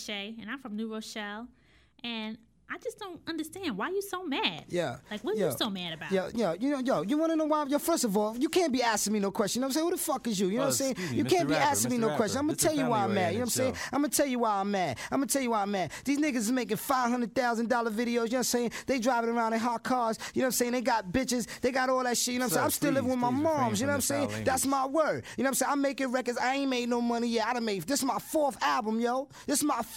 Shay, and I'm from New Rochelle, and I just don't understand why you so mad. Yeah. Like, what are you so mad about? You want to know why? Yo, first of all, you can't be asking me no question. You know what I'm saying? Who the fuck is you? You know what I'm saying? You can't be asking me no question. I'm going to tell you why I'm mad. You know what I'm saying? I'm going to tell you why I'm mad. These niggas is making $500,000 videos. You know what I'm saying? They driving around in hot cars. You know what I'm saying? They got bitches. They got all that shit. You know what I'm saying? I'm still living with my moms. You know what I'm saying? That's my word. You know what I'm saying? I'm making records. I ain't made no money yet. This is my 4th album, yo. This is my